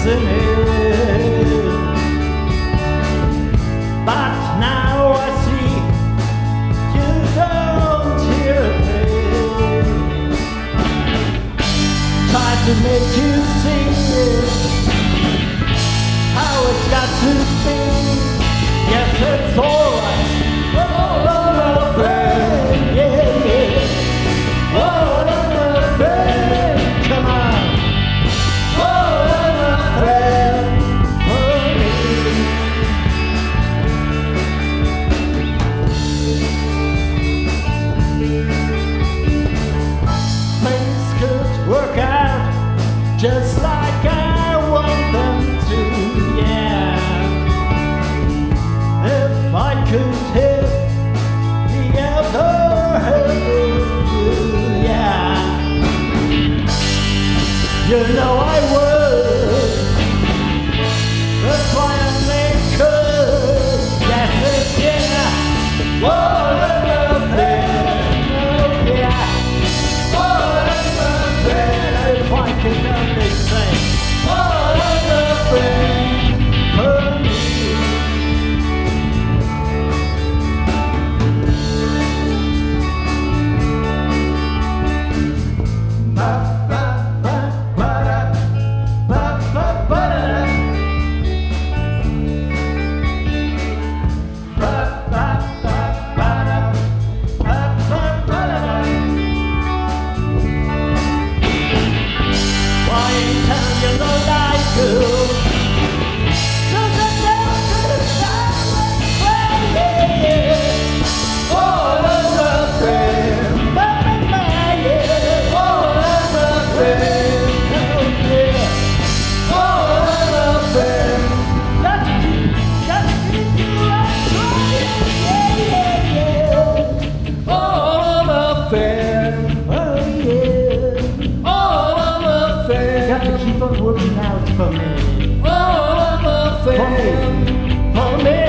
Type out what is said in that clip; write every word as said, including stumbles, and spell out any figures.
listening. But now I see you don't hear a thing. Try to make you see it, how it's got to be. Yes, it's alright. Oh, I'm afraid. Yeah, yeah. Oh, I'm afraid. Come on. Oh, I'm afraid for me. Things could work out just like I want them to, yeah. If I could hit the other hand, yeah. You know I would. That's why I make good. Yes, it's yeah. What a thing. Oh, yeah. What a thing. If I could only say, what a thing for me. Keep on working out for me. Oh, I'm a fan. For me. For me.